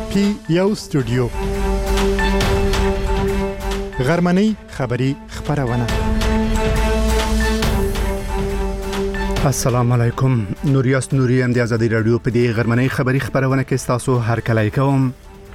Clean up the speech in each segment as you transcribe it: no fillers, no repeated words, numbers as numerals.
پی یو سټوډیو غرمنۍ خبری خبرونه. السلام علیکم. نوریاس نوری ام د آزادی رادیو په دې غرمنۍ خبری خبرونه کې تاسو هر کله کوم.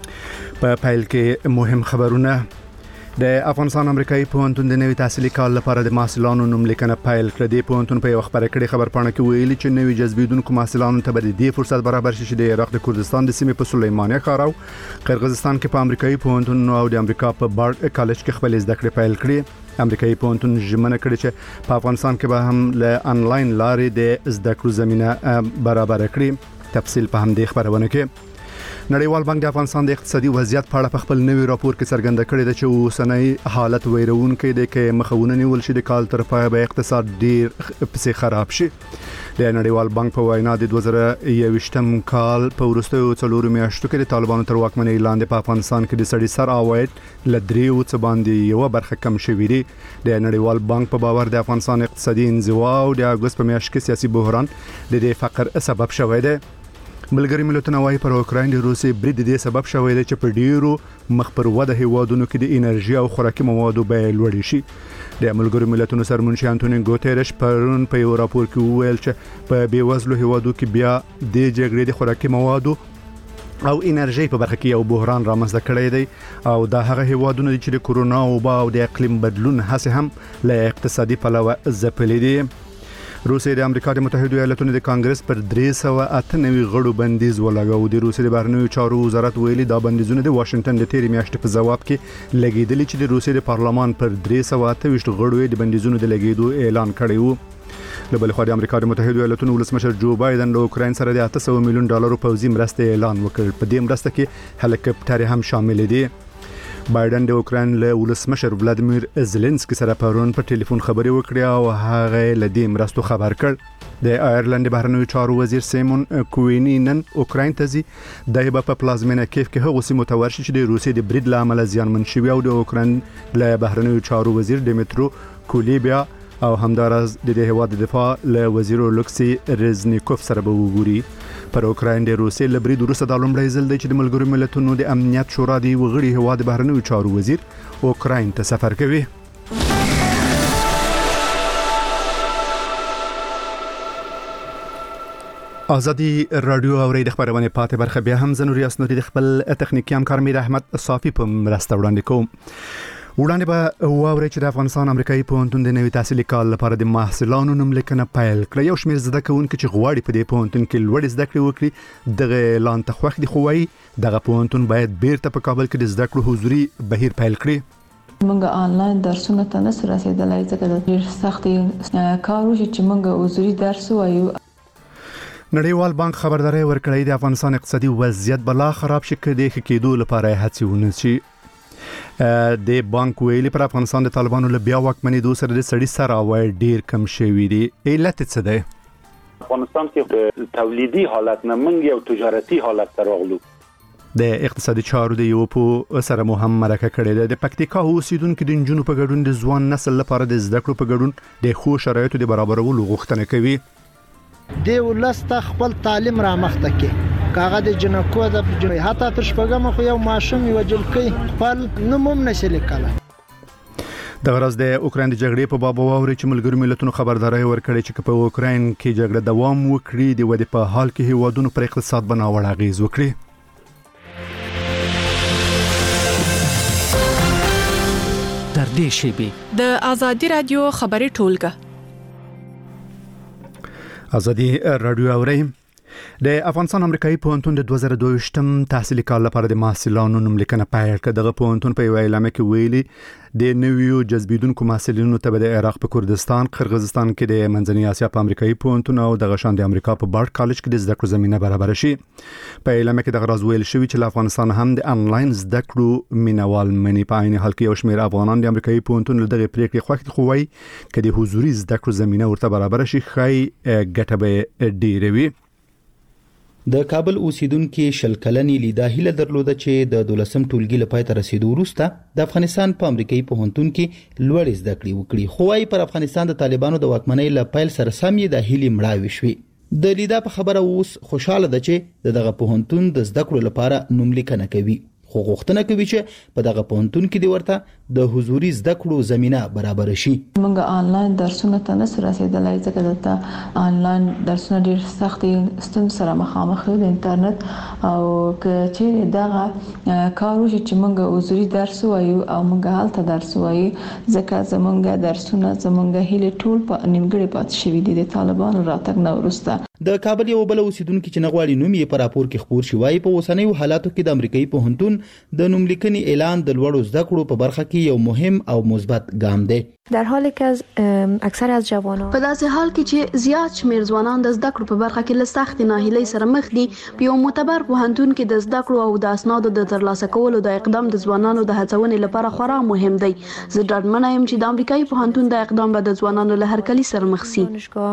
په پیل کې مهم خبرونه. د افغانستان امریکایي پوهنتون د نوي تحصیلي کال لپاره د محصلانو نوملیکنه پیل کړه. د پوهنتون په یو خبره کړي خبرپاڼه کې ویلي چې نوي جذبیدونکو محصلانو ته به د فرصت برابر شي چې د عراق د کردستان د سیمې په سلیمانیه ښار او قرغیزستان کې په امریکایي پوهنتون او د امریکا په بارډ کالج کې خپل زده کړې پیل کړي. امریکایي پوهنتون ژمنه کړې چې په افغانستان کې به هم له انلاین لارې د زده کړو زمينه برابر کړي. تفصیل په هم د خبرونه کې. نړیوال بانک د افغانستان د اقتصادي وضعیت په اړه په خپل نوي راپور کې څرګنده کړې ده چې اوسنۍ حالت ویرونکې ده کې مخاونه نیول شي د کال تر پایه به اقتصاد ډیر پسې خراب شي. د نړیوال بانک په وینا د 2021م کال په وروستیو 4 میاشتو کې د طالبانو تر واکمنۍ لاندې په افغانستان کې د سړي سر عواید ل 3 باندې یو برخه کم شوې دي. د نړیوال بانک په باور د افغانستان اقتصادي انزوا او د اگست په میاشت کې سیاسي بحران د دې فقر سبب شوی دی. ملګری ملتونه وايي پر اوکراین د روسي برید د سبب شوی دی چې په ډیرو مخبر وده هیوادونو کې د انرژي او خوراکي موادو بیه لوړ شي. د ملګری ملتونو سرمنشي انټونیو ګوتيرش پرون په یو راپور کې وویل چې په بیوزلو هیوادو کې بیا د جګړې د خوراکي موادو او انرژي په برخه کې یو بحران رامنځته کړی دی او دا هغه هیوادونه چې د کورونا او د اقلیم بدلون هڅه هم له اقتصادي پلوه ځپلې دي. روسیه د امریکا د متحده ایالاتونو د کانګرس پر 398 غړو بندیز ولګاو. د روسیې د بهرنیو چارو وزارت ویلي دا بندیزونه د واشنگټن د تیرې میاشتې په جواب کې لګیدلي چې د روسیې د پارلمان پر 328 غړو د بندیزونو د لګیدو اعلان کړی وو. له بل خوا د امریکا د متحده ایالاتونو ولسمشر جو بایدن له اوکراین سره د 800 میلیون ډالر پوځي مرسته اعلان وکړ. په دې مرسته کې هلیکاپټر هم شامل دي. بایدن د اوکراین له ولسمشر ولادیمیر زيلنسکي سره پرون په ټلیفون خبرې وکړې او هغه له دې مرستو خبر کړ. د آیرلند بهرنیو چارو وزیر سیمون کوینی نن اوکراین ته ځي. د هبه په پلازمینه کیف کې هغه سیمه متورشي چې د روسیې د برید لامل زیانمن شوی او د اوکراین له بهرنیو چارو وزیر دیمیترو کولیبیا او همدارز د هیواد دفاع له وزیر لوکسي رزنیکوف سره به وګوري. پر اوکراین د روسیې له برید وروسته د لومړي ځل دی چې د ملګرو ملتونو د امنیت شورا د وغړي هیواد بهرنیو چارو وزیر اوکراین ته سفر کوي. آزادی رادیو او د خبرونه پاتې برخه بیا هم زنوریاس نوري د خپل تخنیکی همکار میر احمد صافی په مرسته وړاندې کوم. وړاندې به واوري چې د افغانستان امریکایي پوهنتون د نوي تحصیلي کال لپاره د محصلانو نوملیکنه پیل کړه. یو شمېر زده کوونکي چې غواړي په دې پوهنتون کې لوړ زده کړې وکړي دغه اعلان ته خوښ دي، خو وايي دغه پوهنتون باید بیرته په کابل کې د زده کړو حضوري بهیر پیل کړي. موږ آنلاین درسونه ته نه رسیدلای ځکه د ډیر سخت کار وشي چې موږ حضوري درس وایو. نړیوال بانک خبرداري ورکړې د افغانستان اقتصادي وضعیت بلا خراب شي کېدې کېدو لپاره هڅې ونشي. د بانک ویلي پر افغانستان د طالبانو له بیا واکمنۍ دوه سره د سړي سر عواید ډیر کم شوی دي. علت څه ده؟ افغانستان کې تولیدي حالت نه منګي او تجارتي حالت ته راغلو. د اقتصادي چارو د یو په سره مهم مرکه کړې ده. د پکتیکا اوسیدونکو د جنونو په ګډون د ځوان نسل لپاره د زده کړو په ګډون د خو شرایطو د برابرولو غوښتنه کوي. د ولست خپل تعلیم را مخته کې کاغه د جنکو د حتی تر شپږم خو یو ماشوم یو جلکې خپل نوم نشي لیکل. د غرض د اوکراین د جګړې په باب واوري چې ملګرو ملتونو خبرداري ورکړي چې په اوکراین کې جګړه دوام وکړي د ودې په حال کې هیوادونو پر اقتصاد بناوړ اغیز وکړي. تر دې شی د آزادی رادیو خبري ټولګه آزادی رادیو اوري. د افغانستان امریکایي پوهنتون د 2022م تحصیلي کال لپاره د محصلانو نوملیکنه پیل کړه. دغه پوهنتون په اعلامیه کې ویلي د نویو جذبیدونکو محصلینو ته د عراق په کردستان، قرغیزستان کې د منځنۍ اسیا په امریکایي پوهنتون او د غشان د امریکا په بارډ کالج کې د زده کړو زمينه برابر شي. په اعلامیه کې د غرض ویل شوی چې افغانستان هم د انلاین زده کړو مینوال منی په عین حال کې یو شمېر افغانان د امریکایي پوهنتون له دغه پریکړې خوښ خوي چې د حضوري زده کړو زمينه ورته برابر شي خای ګټه به ډیروي. د کابل اوسیدونکو شلکلنې لیدا هیله درلوده چې د 12م ټولګي لپاره تر رسیدو وروسته د افغانستان په امریکایي پوهنتون کې لوړ زده کړې وکړي. خو وايي پر افغانستان د طالبانو د واکمنۍ له پیل سره سم یې د هیلې مړاوي شوې. د لیدا په خبره اوس خوشاله ده چې دغه پوهنتون د زده کړو لپاره نوملیکنه کوي، خو غوښتنه کوي چې په دغه پوهنتون کې دی ورته د حضوري زده کړو زمينه برابر شي. موږ آنلاین درسونه ته نه رسیدلای ځکه دلته آنلاین درسونه ډیر سخت ستون سره مخامخ دي د انټرنیټ، او چې دغه کار وشي چې موږ حضوري درس وایو او موږ هلته درس وایو، ځکه زمونږ درسونه زمونږ هیله ټول په نیمګړي پاتې شوي دي د طالبانو راتګ نه وروسته. د کابل یو بل اوسیدونکو چې نغواړي نوم یې په راپور کې خبر شي وایي په اوسنیو حالاتو کې د امریکایي پوهنتون د نوملیکنې اعلان د لوړو زده کړو په برخه کې یو مهم او مثبت ګام دی. در حالی که از اکثر از جوانان په داسې حال کې چې زیات شمیر ځوانان د زده کړو په برخه کې له سختې ناهیلۍ سره مخ دي، په یو معتبر پوهنتون کې د زده کړو او د اسنادو د ترلاسه کولو د اقدام د ځوانانو د هڅونې لپاره خورا مهم دی. زه ډاډمنه یم چې د امریکایي پوهنتون د اقدام به د ځوانانو له هرکلي سره مخ شي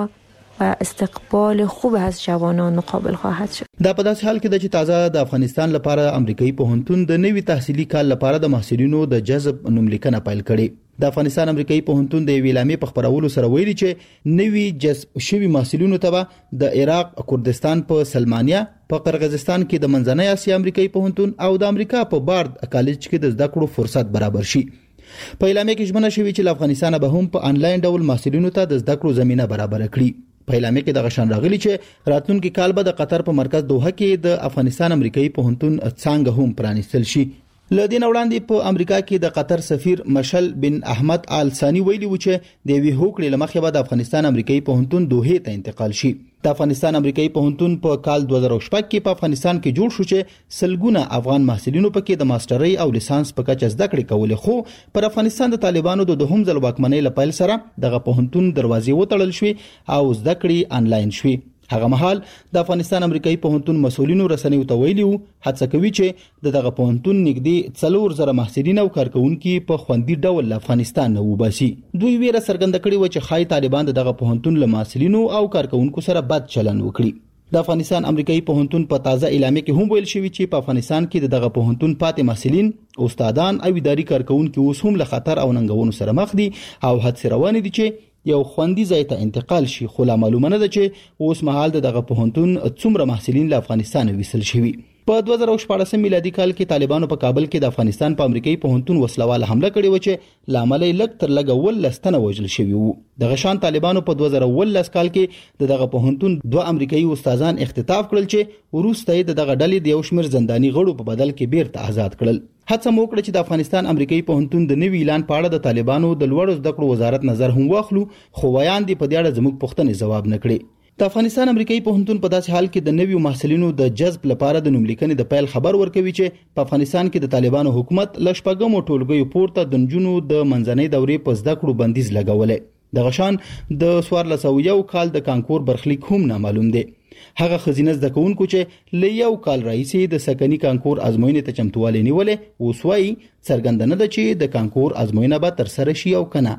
و استقبال خوب از جوانان مقابل خواهد شد. دا په داسې حال کې د چې تازه د افغانستان لپاره امریکایي پوهنتون د نوي تحصیلي کال لپاره د محصلینو د جذب نوملیکنه پیل کړي. د افغانستان امریکایي پوهنتون د ویلامې په خبرولو سره ویلي چې نوي جذب شوي محصلینو ته د عراق، کردستان په سلمانیا، په قرغیزستان کې د منځنۍ اسیا امریکایي پوهنتون او د امریکا په بارد کالج کې د زده کړو فرصت برابر شي. په اعلامیه کې ژمنه شوې چې افغانستان به هم په انلاین ډول محصلینو ته د زده کړو زمينه برابر کړي. په اعلامیه کې د غشن راغلي چې راتلونکي کال به د قطر په مرکز دوحه کې د افغانستان امریکایي پوهنتون څنګه هم پرانیستل شي. لدین وړاندې په امریکا کې د قطر سفیر مشل بن احمد آل ثانی ویلي و چې د وی هوکړې لمخې به د افغانستان امریکایي پوهنتون دوحه ته انتقال شي. د افغانستان امریکایي پوهنتون په کال 2016 کې په افغانستان کې جوړ شو چې سلګونه افغان محصلینو پکې د ماسترۍ او لیسانس په کچه زده کړې کولې، خو پر افغانستان د طالبانو د دوهم ځل واکمنۍ لپاره سره دغه پوهنتون دروازې وتړل شوې او زده کړې انلاین شوې. هغه مهال د افغانستان امریکایي پوهنتون مسؤلینو رسنیو ته ویلي وو هڅه کوي چې دغه پوهنتون نږدې 4000 محصلین او کارکونکو په خوندي ډول افغانستان نه وباسي. دوی ویره څرګنده کړې و چې خای طالبان دغه پوهنتون له محصلینو او کارکونکو سره بد چلند وکړي. د افغانستان امریکایي پوهنتون په تازه اعلامیه کې هم ویل شوی چې په افغانستان کې دغه پوهنتون پاتې محصلین، استادان او اداري کارکونکو اوس هم له خطر او ننګونو سره مخ دي او هڅې روانې دي چې یو خوندي ځای ته انتقال شي، خو لا معلومه نه ده چې اوس مهال دغه پوهنتون څومره محصلین له افغانستان ویستل شوي. په 2014 میلادي کال کې طالبانو په کابل کې د افغانستان په امریکایي پوهنتون وسلواله حمله کړې و چې لامل یې لږ تر لږه 12 تنه وژل شوي وو. د غشان طالبانو په 2019 کال کې دغه پوهنتون 2 امریکایي استادان اختطاف کړل چې وروسته یې دغه ډلې د یو شمېر زنداني غړو په بدل کې بیرته آزاد کړل. هڅه مو وکړه چې د افغانستان امریکایي پوهنتون د نوي اعلان په اړه د طالبانو د لوړو زده کړو وزارت نظر هم واخلو، خو ویان دي په دې اړه زموږ پوښتنې ځواب نه کړي. د افغانستان امریکایي پوهنتون په داسې حال کې د نویو محصلینو د جذب لپاره د نوملیکنې د پیل خبر ورکوي چې په افغانستان کې د طالبانو حکومت ل شپږمو ټولګیو پورته د نجونو د منځنۍ دورې په زده کړو بندیز لګولې. د غشان د 1401 کال د کانکور برخلیک هم نامعلوم دی. هغه خزینه زده کوونکو چې ل یو کال راځي د سکني کانکور ازموینې ته چمتووالی نیولې اوس وايي څرګنده نه ده چې د کانکور ازموینه به تر سره شي او کنه.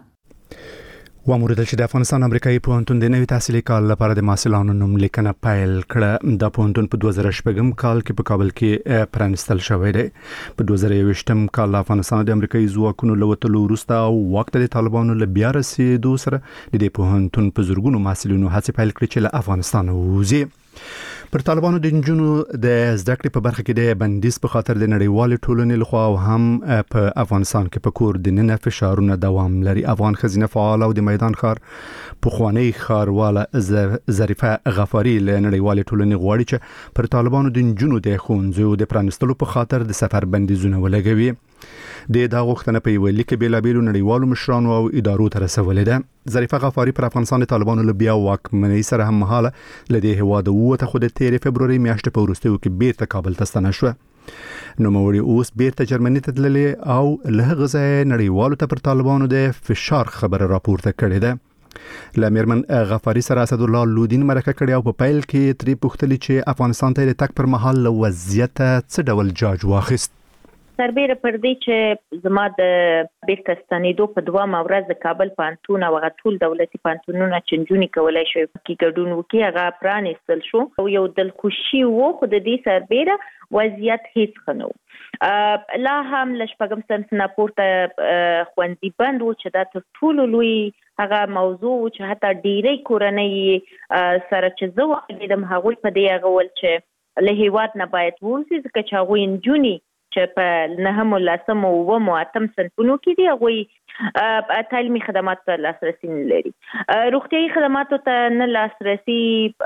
واموریدل چې د افغانستان امریکایي پوهنتون د نوي تحصیلي کال لپاره د محصلانو نوملیکنه پیل کړه. د پوهنتون په 2016 کال کې په کابل کې پرانستل شوی دی. په 2021 کال افغانستان د امریکایي ځواکونو له وتلو وروسته او وخت د طالبانو له بیا رسیدو سره د دې پوهنتون په زورګونو محصلینو هڅې پیل کړې چې له افغانستان ووځي. پر طالبانو د نجونو د زده کړې په برخه کې د بندیز په خاطر د نړیوال ټولنې لخوا او هم په افغانستان کې په کور د نن فشارونه دوام لري. افغان خزینه فعال او د میدان ښار پخوانی ښارواله ظریفه غفاری له نړیوال ټولنې غواړي چې پر طالبانو د نجونو د ښوونځیو د پرانستلو په خاطر د سفر بندیزونه ولګوي. د دا غوښتنه په یو لیک کې بیلابیلو نړیوالو مشرانو او ادارو ته رسولې ده. ظریفه غفاری پر افغانستان د طالبانو له بیا واکمنۍ سره هم مهاله لدې هواد وته خو د 13 فبرवरी میاشتې په وروستیو کې بیرته کابل ته ستنه شو. نو موري اوس بیرته جرمني ته تللې او له غزا نړیوالو ته پر طالبانو د فشار خبره راپورته کړې ده. لامرمن غفاری سره اسد الله لودین مرکه کړی او په پیل کې تری پوښتلی چې افغانستان ته د تک پر مهال له وضعیت څه ډول جاج واخیست. سربېره پر دې چې زما د بیرته ستنېدو په دوامه ورځ د کابل پوهنتون او هغه ټول دولتي پوهنتونونه چې نجونې کولی شوی پکې ګډون وکړي هغه پرانیستل شو او یو دلخوشي و، خو د دې سربېره وضعیت هیڅ ښه نه و. لا هم له شپږم صنف نه پورته ښوونځي بند و چې دا تر ټولو لوی هغه موضوع چې حتی ډیری کورنۍ سره چې زه وغږېدم هغوی په دې اغول چې له هیواد نه باید ووځي ځکه چې هغوی نجونې چې په 9 10 او 8 صنفونو کې دي هغوی تعلیمي خدماتو ته لاسرسي نه لري. روغتیايي خدماتو ته نه لاسرسي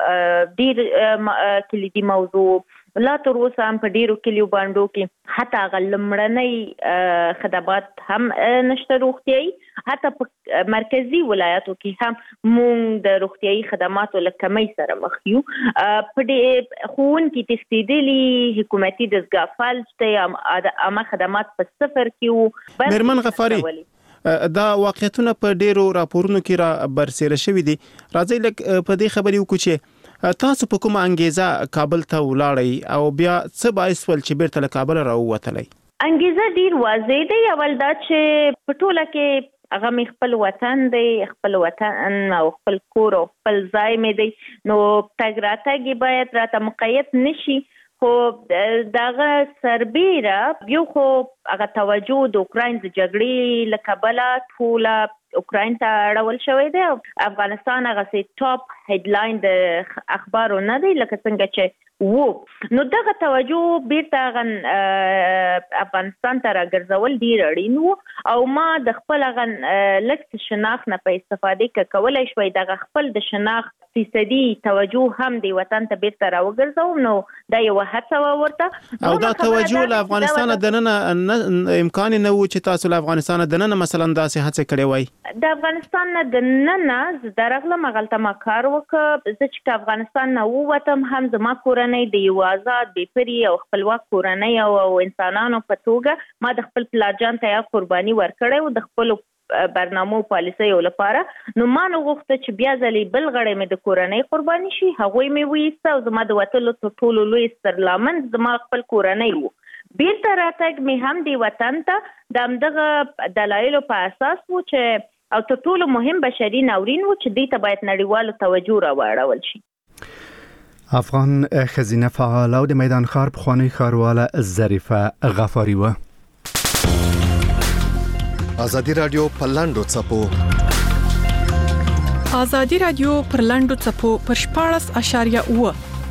ډیر کلیدي موضوع لا تر اوسه هم په ډیرو کلیو باندو کې حتی هغه لومړنۍ خدمات هم نشته روغتیايي، حتی په مرکزي ولایاتو کې هم مونږ د روغتیايي خدماتو له کمۍ سره مخ یو. په دې ښوونکي تښتېدلي حکومتي دستګاه فلج ته عامه خدمات په صفر کې وو. مېرمن غفاري دا واقعیتونه په ډیرو راپورونو کې را برسېره شوي دي. راځئ لږ په دې خبرې وکړو چې تاسو په کومه انګیزه کابل ته ولاړئ او بیا څه باعث ول چې بیرته له کابل راووتلئ؟ انګیزه ډیر واضح دی. اول دا چې په ټوله کې هغه مې خپل وطن دی، خپل وطن او خپل کور او خپل ځای مې دی، نو تګ راتګ باید راته مقید نشي. خو دغه سربیره یو خو هغه توجه د اوکراین د جګړې له کبله ټوله اوکراین ته اړول شوی دی. افغانستان هغه سي ټاپ هډلاین د اخبارو نه دی لکه څنګه چې وو، نو دغه توجه بیرته افغانستان ته راګرځول ډیر اړین وو او ما د خپل لکه شناخت نه په استفاده کولای شوی دغه خپل د شناخت فیصدي توجه هم دی وطن ته بیرته راوګرځوم. نو دا یو هڅه ورته او دا توجه له افغانستان دننه امکان نه و چې تاسو له افغانستان دننه مثلا داسې هڅه کړې وای؟ د افغانستان نه دننه درغلم غلطه ما کار وکړ. زه چې افغانستان نه ووتم هم زما کورنۍ د یو آزاد بېپري او خپلواک کورنۍ او انسانانو په توګه ما د خپل پلارجان ته قرباني ورکړې او د خپل برنامو پالیسیو لپاره. نو ما نو غوښته چې بیا ځلې بل غړی مې د کورنۍ قرباني شي، هغوی مې وایسته او زما د وتلو ټولو لوی سترلامن زما خپل کورنۍ وو. بیرته راتګ مې هم دی وطن ته د همدغه دلایلو په اساس وو چې او تر ټولو مهم بشري ناورین وو چې دې ته باید نړیوالو توجه راوړول شي. افغان ښځینه فعاله او د میدان ښار پخوانۍ ښارواله ظریفه غفاري وه. ازادي رادیو په لاندو څپو ازادي رادیو پر لاندو څپو پر 14.8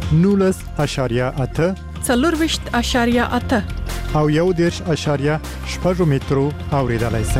19.8 24.8 او 1.8 مترو اوریدلای شئ.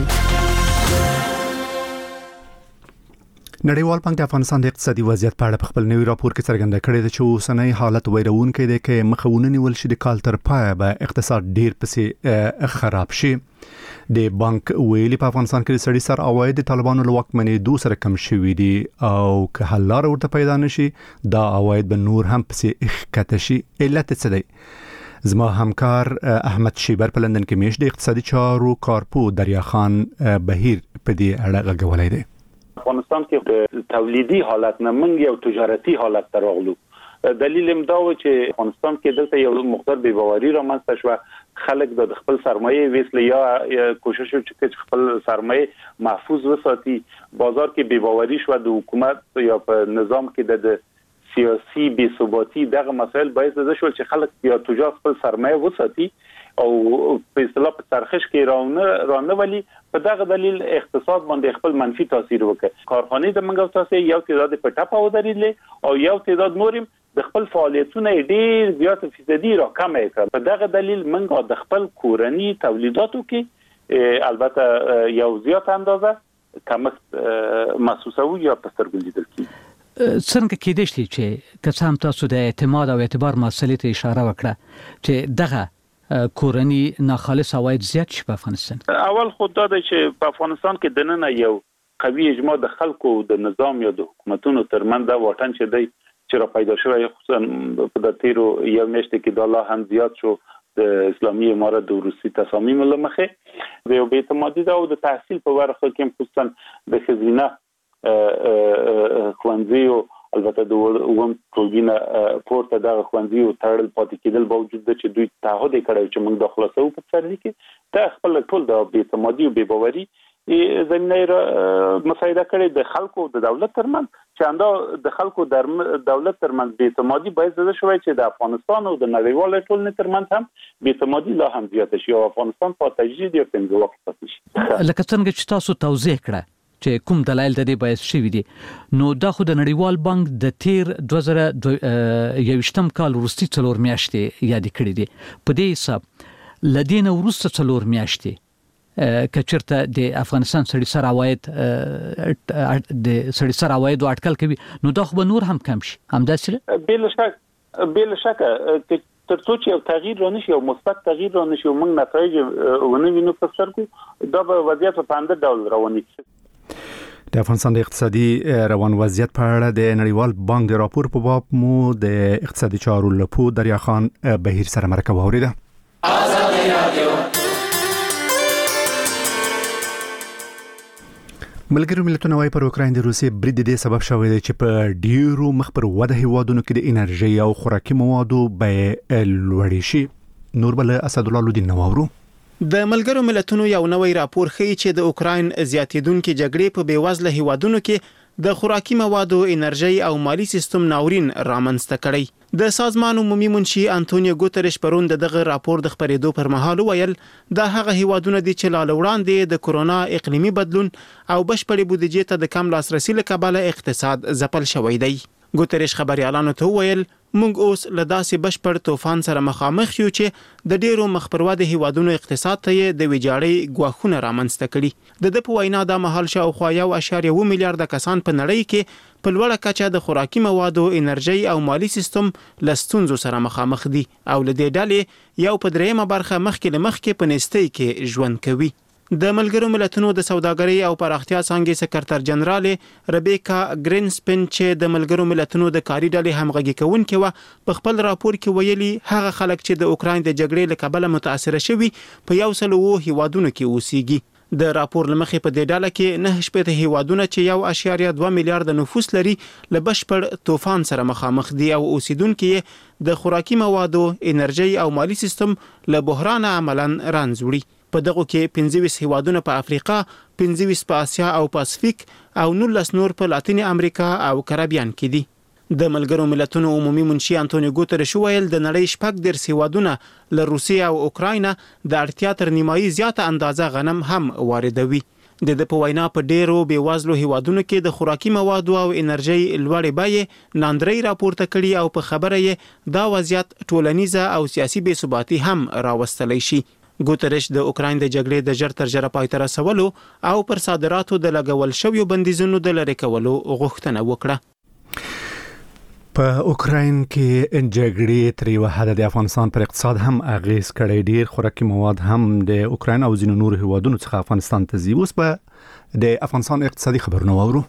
نړیوال بانک د افغانستان د اقتصادي وضعیت په اړه په خپل نوي راپور کې څرګنده کړې ده چې اوسنۍ حالت ویرونکی دی کې مخاونه نیول شي د کال تر پایه به اقتصاد ډیر پسې خراب شي. د بانک ویلي په افغانستان کې د سړي سر عواید د طالبانو له واکمنېدو سره کم شوي دي او که حل لاره ورته پیدا نشي دا عواید به نور هم پسې ښکته شي. علت څه دی؟ زما همکار احمد شیبر په لندن کې میش د اقتصادي چارو کارپو دریا خان بهیر په دې اړه غږولی دی. افغانستان کې تولیدي حالت نه منګ یو تجارتي حالت ته راغلو. دلیل هم دا و چې افغانستان کې دلته یو مقدار بې باوري رامنځته شوه. خلک د خپل سرمایه ویسل یا کوشش وکړي چې خپل سرمایه محفوظ وساتي. بازار کې بې باوري شوه د حکومت یا په نظام کې د سیاسي بې ثباتی دغه مسایل باعث شول چې خلک یا تجار خپل سرمایه وساتي او په اصطلاح په ترخیش کې رانه ولی په دغه دلیل اقتصاد باندې خپل منفي تاثیر وکړ. کارخانې د منګو تاسو یو تعداد په ټاپه ودرېدل او یو تعداد نورم د خپل فعالیتونه ډیر زیات فیصدي را کم کړ. په دغه دلیل منګو د خپل کورنی تولیداتو کې البته یو زیات اندازه کمښت محسوسه و یا په سترګو لیدل کیږي. څنګه کېدای شي چې کسان تاسو د اعتماد او اعتبار مسلې ته اشاره وکړه چې دغه کورنی ناخالص عواید زیات شي په افغانستان؟ اول خود دا چې په افغانستان کې د نن یو قوي اجماع د خلکو د نظام یا د حکومتونو ترمنځ دا واټن چې دی چې را پیدا شوی خصوصا په د تیرو یو میاشت کې د الله هم زیات شو د اسلامي امارت د روسي تصامیم لمخه د یو بیت مادي او د تحصیل په ورخه کې خصوصا د خزینه خوانزیو البته د ووم ټولګینه پورته د خوانزیو تړل پاتې کېدل باوجود چې دوی تعهد کړی چې موږ د خلاصو په سرلی کې ته خپل ټول د بیت مادي او بې باوري زمینه مساعده کړي د خلکو د دولت ترمنځ چې انده د خلکو د دولت ترمنځ بیت مادي باید زده شوی چې د افغانستان او د نړیوال ټولنې ترمنځ هم بیت مادي لا هم زیات شي او افغانستان په تجدید یا پنځه وخت پاتې شي. لکه څنګه چې تاسو توضیح کړه چې کوم دلایل د دې باعث شوي دي نو دا خو د نړیوال بانک د تیر 2021 کال وروستي 4 میاشتې یاد کړې دي په دې حساب لدین وروسته 4 میاشتې کچرته د افغانستان سړي سر عواید د سړي سر عواید اټکل کوي نو دا خو به نور هم کم شي همداسې بل شک ترڅو چې یو تغییر رانشي او مثبت تغییر رانشي او موږ نتایج ونوینو په سر کو دا به وضعیت په اند ډول رواني د افغانستان د اقتصادي روان وضعیت په اړه د نړیوال بانک د راپور په باب مو د اقتصادي چارو لپو دریا خان بهیر سره مرکه واوریده. آزادي رادیو ملګرو ملتونو وايي پر اوکراین د روسي برید د سبب شوی دی چې په ډیرو مخبر وده هیوادونو کې د انرژي او خوراکي موادو به لوړ شي. نور بل اسد الله لودین نوورو د ملګرو ملتونو یو نوی راپور ښیي چې د اوکراین زیاتیدونکو جګړې په بیوزله هیوادونو کې د خوراکي موادو انرژي او مالی سیستم ناورین رامنځته کړی. د سازمان عمومي منشي انټونیو ګوتریش پرون دغه راپور د خبرېدو پر مهال ویل د هغه هیوادونو د چلال وړاندې د کورونا اقلیمي بدلون او بشپړې بودیجې ته د کم لاسرسي لکباله اقتصاد ځپل شوی دی. ګوتریش خبريالانو ته ویل موږ اوس له داسې بشپړ طوفان سره مخامخ یو چې د ډیرو مخبرواده هیوادونو اقتصاد ته د ویجاړۍ غواخونه رامنځته کړي. د په وینا د محل شاوخوا 1.1 میلیارډ کسان په نړۍ کې په لوړه کچه د خوراکي موادو انرژي او مالی سیستم لستونزو سره مخامخ دي او له دې ډلې یو په دریمه برخه مخکې په نستۍ کې ژوند کوي. د ملګرو ملتونو د سوداګرۍ او پراختیا څنګه سکرټر جنرال ربیکا گرینسپن چې د ملګرو ملتونو د کاري ډلې همغږي کوونکې و په خپل راپور کې ویلي هغه خلک چې د اوکراین د جګړې له کبله متاثر شوي په 100 هیوادونو کې اوسېږي. د راپور لمخې په دې ډله کې 9 هیوادونه چې 1.2 میلیارډ نفوس لري له بشپړ طوفان سره مخامخ دي او اوسیدونکو د خوراکي موادو انرژي او مالی سیستم له بحران عملاً رانځوړي. په دغه کې 25 هیوادونه په افریقا، 25 په اسیا او پاسفیک او 19 نور په لاتین امریکا او کریبیان کې دي. د ملګرو ملتونو عمومي منشي انټونیو ګوتریش ویل د نړۍ شپږ ډیر هیوادونه له روسیې او اوکراین د اړتیا تر نیمایي زیاته اندازه غنم هم واردوي. د په وینا په ډیرو بیوازلو هیوادونو کې د خوراکي موادو او انرژي لوړې بیې ناندري راپورته کړي او په خبره یې دا وضعیت ټولنیزه او سیاسي بې ثباتي هم راوستلی شي. ګوتریش د اوکراین د جګړې د ژر تر ژره پای ته رسولو او پر صادراتو د لګول شویو بندیزونو د لری کولو غوښتنه وکړه. په اوکراین کې جګړې تر یوه حده د افغانستان پر اقتصاد هم اغیز کړی. ډیر خوراکي مواد هم د اوکراین او ځینو نور هیوادونو څخه افغانستان ته ځي. اوس به د افغانستان اقتصادي خبرونه واورو.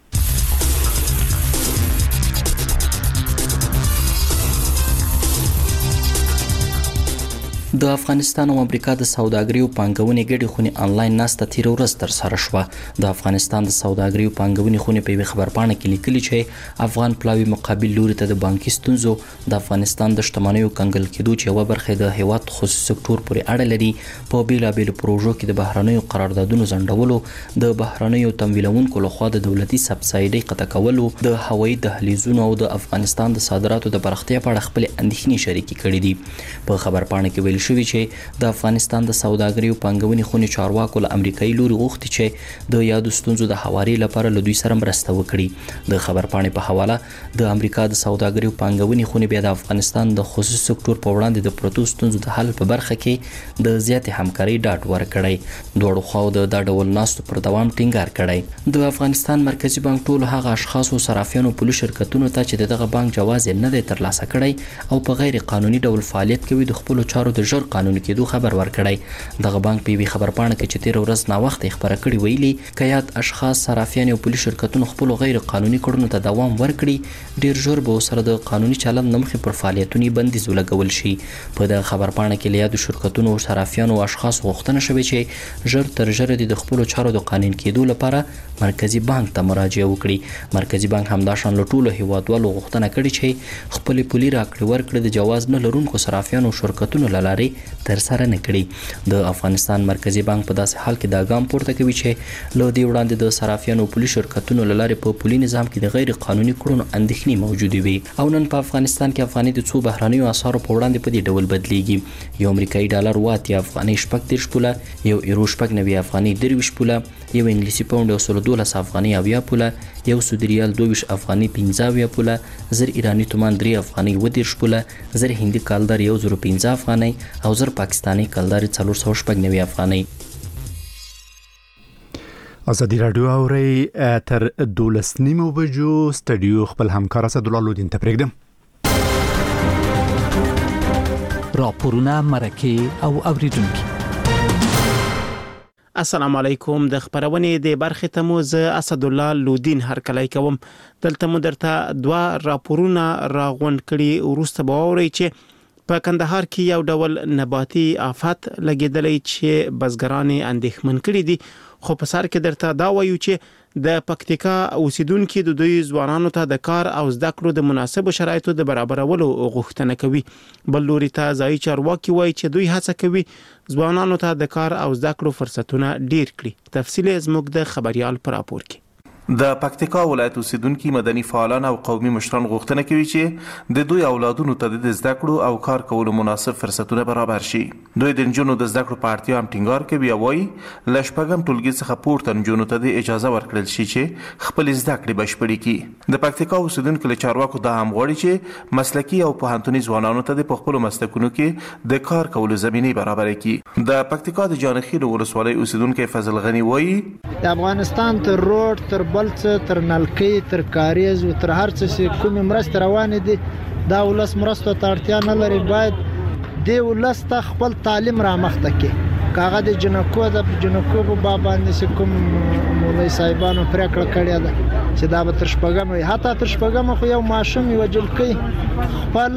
د افغانستان او امریکا د سوداګرۍ او پانګونې ګډې خونې انلاین ناسته تیر ورځ تر سره شوه. د افغانستان د سوداګرۍ او پانګونې خونې په یوه خبرپاڼه کې لیکلي چې افغان پلاوی مقابل لوري ته د بانکي ستونزو، د افغانستان د شتمنیو کنګل کېدو چې یوه برخه د هیواد خصوصي سکتور پورې اړه لري، په بیلابیلو پروژو کې د بهرنیو قراردادونو ځنډولو، د بهرنیو تمویلونکو لخوا د دولتي سبسایډي قطع کولو، د هوایي دهلیزونو او د افغانستان د صادراتو د پراختیا په اړه خپل اندېښنې شریکې کړې دي. په خبرپاڼه کې ویل شوی چې د افغانستان د سوداګرۍ او پانګونې خونې چارواکو له امریکایي لوري غوښتي چې د یادو ستونزو د هواري لپاره له دوی سره مرسته وکړي. د خبرپاڼې په حواله د امریکا د سوداګرۍ او پانګونې خونې بیا د افغانستان د خصوصي سکتور په وړاندې د پروتو ستونزو د حل په برخه کې د زیاتې همکارۍ ډاډ ورکړی. دوړو خواو د ډول ناستو پر دوام ټینګار کړی. د افغانستان مرکزی بانک ټول هغه اشخاص او صرافیانو پولیس شرکتونو ته چې دغه بانک جواز نه دی ترلاسه کړی او په غیر قانوني ډول فعالیت کوي د خپل چارو د ژر قانوني کېدو خبر ورکړی. دغه بانک په یوه خبرپاڼه کې چې تیر ورځ نا وخت خبره کړې ویلي که یاد اشخاص، صرافیان او پولیس شرکتونو خپل غیر قانوني کړنو ته دوام ورکړي ډیر ژر به سره د قانوني چلند نمخې پر فعالیتونو بندیز ولګول شي. په دغه خبرپاڼه کې له یادو شرکتونو او صرافیانو او اشخاص غوښتنه شوې چې ژر تر ژره د خپل چارو د قانون کېدو لپاره مرکزی بانک ته مراجعه وکړي. مرکزی بانک همداشان له ټولو هیوادوالو غوښتنه کړې چې خپل پولي راکړې ورکړې د جواز نه لرونکو صرافیانو او شرکتونو لاره لارې تر سره نه کړي. د افغانستان مرکزی بانک په داسې حال کې دا ګام پورته کوي چې له دې وړاندې د صرافیانو پولي شرکتونو له لارې په پولي نظام کې د غیر قانوني کړنو اندېښنې موجودې وي او نن په افغانستان کې افغاني د څو بهرانیو اسعارو په وړاندې په دې ډول بدلیږي. یو امریکایي ډالر 80 افغاني 30 پوله، یو یورو 90 افغاني 23 پوله، یو انګلیسي پاوند 112 افغاني 70 پوله، یو سعودي ریال 22 افغاني 15 پوله، زر ایرانی تومان 3 افغاني 30 پوله، زر هندي کالدار 115 افغاني او زر پاکستاني کالدار 490 افغاني. ازادي رادیو اوري تر 12:30 بجو سټډیو خپل همکار اسد الله لودین ته پرېږدم. راپورونه مرکه او اوریدونکو. السلام علیکم. د خبرونې د برخې ته مو زه اسد الله لودین هرکلی کوم. دلته مو درته 2 راپورونه راغونډ کړي. وروسته به اورئ چې په کندهار کې یو ډول نباتي آفت لګیدلی چې بزګران اندېښمن کړي دي. خو په سر کې درته دا وایو چې د پکتیکا اوسیدونکو د دوی ځوانانو ته د کار او زده کړو د مناسبو شرایطو د برابرولو غوښتنه کوي. بل لوري ته ځایي چارواکي وایي چې دوی هڅه کوي ځوانانو ته د کار او زده کړو فرصتونه ډیر کړي. تفصیل زموږ د خبريال پر راپور کې. د پکتیکا ولایت اوسیدونکو مدني فعالان او قومي مشران غوښتنه کوي چې د دوی اولادونو ته د زده کړو او کار کولو مناسب فرصتونه برابر شي. دوی د نجونو د زده کړو په اړتیا هم ټینګار کوي او وايي ل شپږم ټولګي څخه پورته نجونو ته د اجازه ورکړل شي چې خپل زده کړې بشپړې کړي. د پکتیکا اوسیدونکو له چارواکو دا هم غواړي چې مسلکي او پوهنتوني ځوانانو ته د خپل مسلکونو کې د کار کولو زمینه برابر کړي. د پکتیکا د جانخیل ولسوالۍ اوسیدونکو فضل غنی وایي د افغانستان تر روډ تر بلڅ تر نلکې تر کاریز او تر هر څه کوم مرسته روانه دي. دا ولس مرسته ته اړتیا نه لري. باید د ولس ته خپل تعلیم را مخته کې کاغه د جنکو په باب باندې کوم مولوی صاحبانو پریکړه کړې ده چې دا به تر شپږم وي. حتی تر شپږم خو یو ماشوم یو جلکې خپل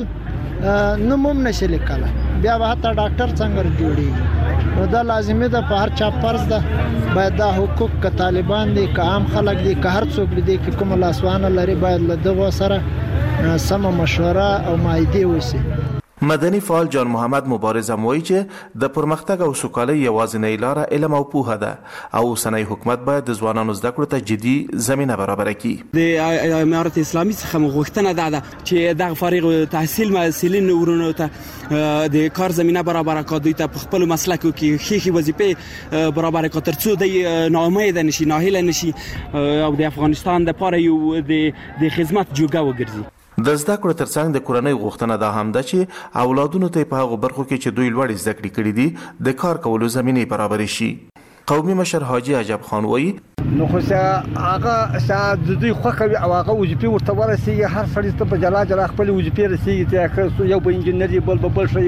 نوم نشي لیکل، بیا به حتی ډاکټر څنګه جوړي. نو دا لازمي ده په هر چا فرض ده باید دا حقوق ک طالبان دي ک عام خلک دي ک هر څوک دي ک کوم لاسوانه لري باید له دغه سره سم مشوره او مایده وسی. مدني فعال جان محمد مبارز هم وایي چې د پرمختګ او سوکالۍ یوازینۍ لاره علم او پوهه ده او اوسنی حکومت باید د ځوانانو زده کړو ته جدي زمينه برابر کړي. د امارت اسلامي څخه غوښتنه ده چې د فارغ التحصیل مسؤلین ورونو ته د کار زمينه برابر کړي، دوی ته په خپل مسلکو کې خېخي وظیفه برابر کړي ترڅو د ناامید نشي، ناهیله نشي او د افغانستان لپاره یو د خدمت جوګه وګرځي. د زده کړو ترڅنګ د کورنۍ غوښتنه ده هم ده چې اولادونو ته په هغه برخو کې چې دوی لوړ زده کړې کړې دي د کار کولو زمینه برابر شي. قومي مشر حاجی عجب خان وایي نو خو هغه ساده دوی خوخوي او هغه وظیفه ورته ورسیږي. هر سړی ته په جلا خپل وظیفه رسیږي ته یو به انجنیر بل شي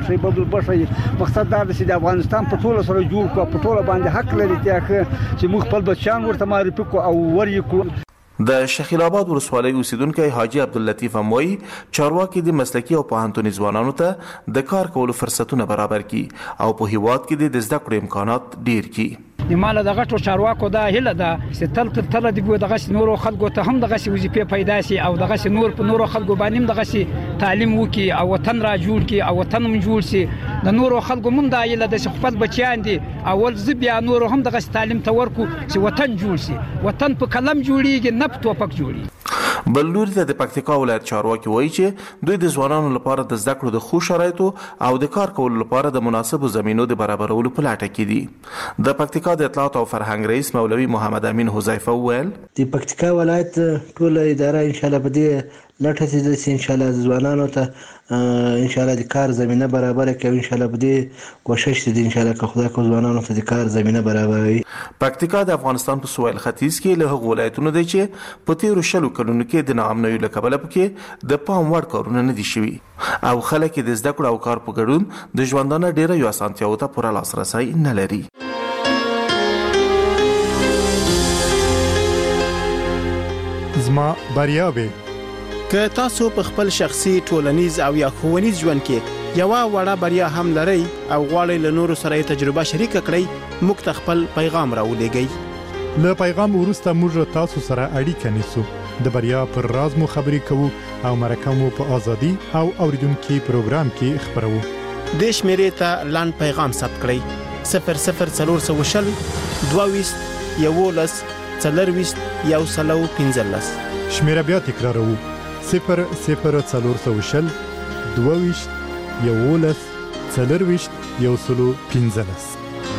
مقصد دا دی چې د افغانستان په ټوله سره جوړ کو په ټوله باندې حق لري چې موږ خپل بچیان ورته معرفي کو او ورې کو. د شخیل آباد ولسوالۍ اوسیدونکو حاجی عبداللطیف هم وایي چارواکي د مسلکي او پوهنتوني ځوانانو ته د کار کولو فرصتونه برابر کړي او په هیواد کې د زده کړو امکانات ډیر کړي. مال دغه ټول چارواکو دا هله ده چې تل د دغه نورو خلکو ته هم دغه وظیفه پیدا شي او دغه نور په نورو خلکو باندې دغه تعلیم وکي او وطن را جوړ کی او وطن هم جوړ شي. د نورو خلکو مونږ دا هله ده چې خپل بچیان دي اول زبیا نور هم دغه تعلیم ته ورکو چې وطن جوړ شي. وطن په قلم جوړیږي نه په توپک جوړیږي. بل لوري ته د پکتیکا ولایت چارواکي وایي چې دوی د ځوانانو لپاره د زده کړو د ښو شرایطو او د کار کولو لپاره د مناسبو زمینو د برابرولو په لټه کې دي. د پکتیکا د اطلاعات او فرهنګ رئیس مولوي محمد امین حذیفه وویل د پکتیکا ولایت ټول اداره ان شاء الله په دې لټه چې ان شاء الله ځوانانو ته ان شاء الله د کار زمينه برابر کوي. ان شاء الله په دې کوشش دي ان شاء الله که خدای کو ځوانانو ته د کار زمينه برابروي. پکتیکا د افغانستان په سویل ختیځ کې له هغو ولایتونو دی چې په تیرو شلو کلونو کې د ناامنۍ له کبله پکې د پام وړ کارونه نه دي شوي او خلک د زده کړو او کار په ګډون د ژوندانه ډیره یو اسانتیاو ته پوره لاسرسی نه لري. زما بریاوي که تاسو په خپل شخصي ټولنیز او یا ښوونیز ژوند کې یو وړه بریا هم لرئ او غواړئ له نورو سره تجربه شریک کړئ، موږ ته خپل پیغام راولېږئ. له پیغام وروسته موږ تاسو سره اړیکه نیسو، د بریا پر راز مو خبرې کوو او مرکه مو په ازادي او اوریدونکو پروګرام کې خبرو. د شمیرې ته لاند پیغام ثبت کړئ 00420 22 11 40 115. شمیره بیا تکراروو 00420 22 11 40 115.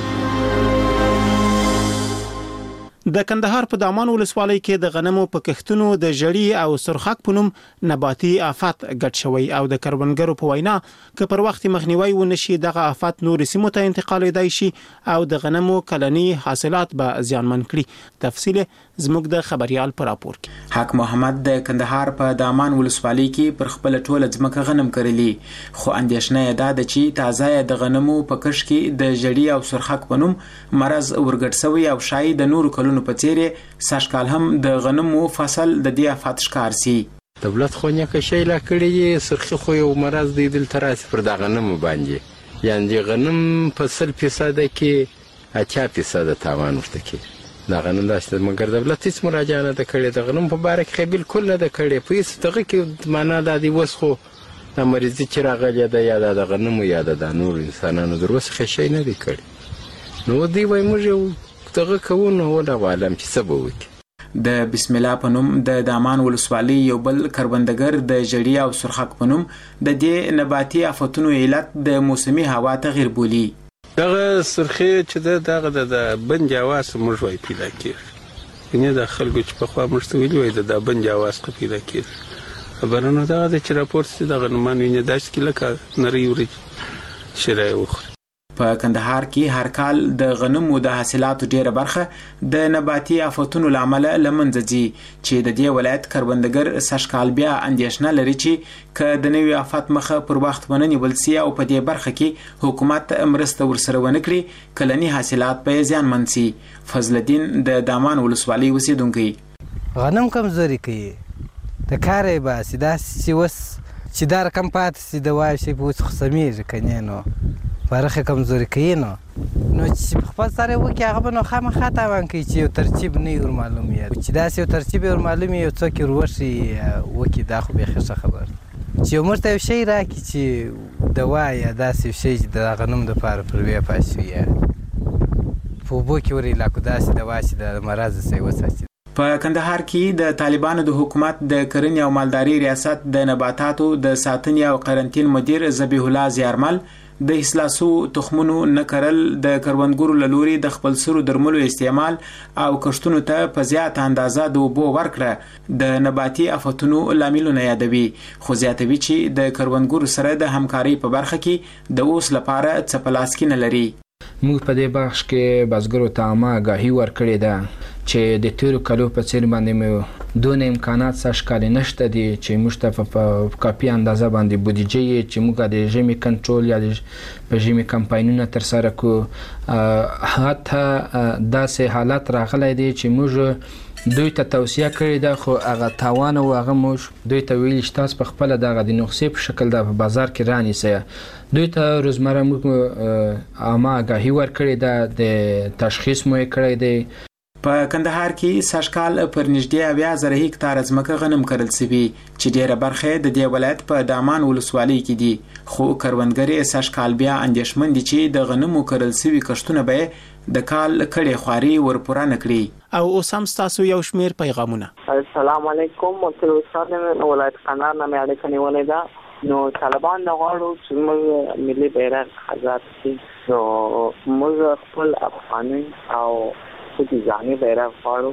د کندهار په دامان ولسوالۍ کې د غنمو په کښتونو د جړی او سرخک په نوم نباتي آفات ګډ شوی او د کروندګرو په وینا که پر وخت مخنیوي ونشي دغه آفات نور سیمو ته انتقالېدای شي او د غنمو کلنی حاصلات به زیانمن کړي. تفصیل زموږ د خبريال پر راپور کې. حق محمد د کندهار په دامان ولسوالۍ کې پر خپل ټوله ځمکه غنم کرلی خو اندېښنه ده چې تازه د غنمو په کښ کې د جړی او سرخک په نوم مرز ورګډ شوی او شای د نور کلونو په څیرې ساشکال هم د غنمو فصل د دې آفات ښکار سي. دولت خو نه کې شي لا کړی سرخي خو یو مرز دی دل تراس پر د غنمو باندې یعنی غنم په 100% کې 80% تاوان ورته کې دا غنم داشته مګر دولت هیڅ مراجعه نه کړې د غنم په باره کې بالکل نه کړې په هیڅ دغه کې معنا د دې وسخو د مریضي چې راغلی د یاد د غنمو یاد د نور انسانانو دروسه شي نه دی کړی نو دی وای موږ دغه کوونه ولا عالم چې سبب وکړي. د بسم الله په نوم د دامان ولسوالۍ یو بل کروندګر د جړی او سرخک په نوم د دې نباتي آفتونو علت د موسمي هوا تغیر بولی. دغه سرخی چې دغه د بنج اواز موږ وای پیدا کړ نه د خلکو چې په خوا مرسته ویلي وای د بنج اواز پیدا کړ خبرونه دغه چې راپورټ چې دغه نمانې نه داش کې لکه نری وري شرای وخ. په کندهار کې هر کال د غنمو د حاصلاتو ډیره برخه د نباتي آفتونو لامل لمنځه ځي چې د دې ولایت کروندګر ساشکال بیا اندېښنه لري چې که د نوي آفات مخه پر وخت ونه نیول سي او په دې برخه کې حکومت مرسته ورسره ونه کړي کلنی حاصلات به زیانمن سي. فضل الدین د دامان ولسوالۍ اوسیدونکی غنم کمزوري کوي د کارې به سیدا سیوس چې دا رقم پاتې سي د وای شي په اوس خصمېږي کنه نو برخه کمزوري کوي نو چې خپل سره وکي هغه نو خامخا تاوان کوي چې یو ترتیب نه ور معلوم یا چې دا یو ترتیب ور معلوم یو څوک وروشي وکي دا خو به ښه خبر چې مرته یو شی راکې چې دوا یا داسې شی چې د غنم د پاره پر وی پاسوي په بو کې ورې لا کو داسې دوا چې د مرز سي وساتي. په کندهار کې د طالبانو د حکومت د کرنې او مالداري ریاست د نباتاتو د ساتنې او قرنټین مدیر ذبیح الله زیارمل د اصلاحو تخمونو نکرل د کروندګرو لوري د خپل سرو درملو استعمال او کښتونو ته په زیات اندازه د اوبو ورکړه د نباتي آفتونو لاملونه یادوي خو زیاتوي چې د کروندګرو سره د همکاري په برخه کې د اوس لپاره څه په لاس کې نه لري. موږ په دې بخش کې بزګرو ته آماګاهي ورکړې ده چې د تیرو کلو په څیر باندې مو دون امکانات ساشکال نشته دي چې موږ په کافي اندازه باندې بودیجه چې موږ د ژمي کنټرول یا د ژمي کمپاینونه تر سره کو حتی داسې حالت راغلی دی چې موږ دوی ته توصیه کړې ده خو هغه تاوان او هغه موږ دوی ته ویل چې تاسو په خپل دغه د نقصې په شکل د بازار کې رانیسئ دوی ته روزمره موږ آماګاهي ورکړې ده د تشخیص مو کړی دی. په کندهار کې ساشکال پر نږدې 20,000 هکتار ځمکه غنم کرل شوی چې ډیره برخه د دې ولایت په دامان ولسوالۍ کې دي خو کروندګر ساشکال بیا اندېښمن دي چې د غنمو کرل شوی کښتونه به د کال کړي خواري ورپوره نکړي. او اوس هم تاسو یو شمیر پیغامونه. السلام علیکم مصر استاد نن ولایت کندهار نه مې اړیکه نیولې ده نو طالبان نه غواړو چې موږ ملي بیرغ آزاد کړي نو موږ خپل افغاني او د ځاني بیرغ غواړو.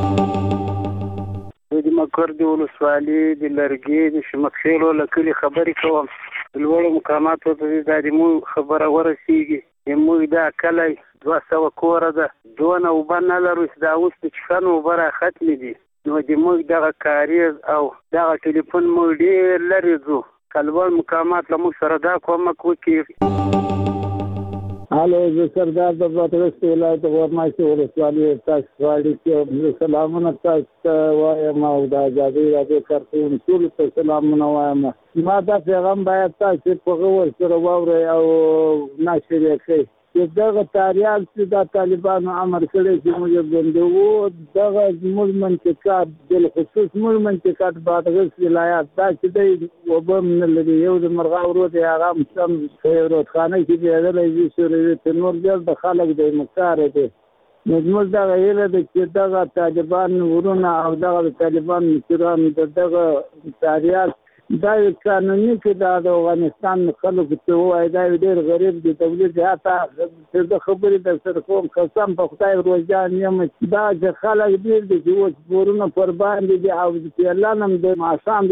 د مکر د ولسوالۍ د لرګي د شمکخېلو لکلي خبرې کوم لوړو مقاماتو ته د مو خبره ورسیږي موږ دا کلی 200 کوره ده دونه وبه نه لرو چې دا اوس د چښنو اوبه را ختمې دي نو د موږ دغه کاریز او دغه ټلیفون موږ ډېر لرې ځو که لوړ مقامات له موږ سره دا کومک وکړي. هلو زه سردار د بادغیس ولایت غورماشي ولسوالۍ تاسو غواړي چې سلامونه تاسو ته وایم او د ازادۍ راډیو کارکوونکو ټولو ته سلامونه وایم. ما دا پیغام باید تاسو په غور سره واورئ او نشر یې کړئ چې دغه تاریخ چې د طالبانو امر کړی چې موږ بندو دغه موږ منطقات بل خصوص موږ منطقات بادغیس ولایت دا چې د وبم نه لري یو د مرغا ورود هغه سم خیرخانه کې دی سوري تنور جل د خلک د مختار دی نو دا غیر د چې دغه طالبان ورونه او دغه طالبان مشران دغه تاریخ دا قانوني کې د افغانستان خلکو ته وایي دا ډېر غریب دي تولید حتی د خبرې د سره کوم قسم په خدای روزان یم دا چې خلک ډېر دي چې اوس ورونه پر باندې دي او چې الله نم د ماشام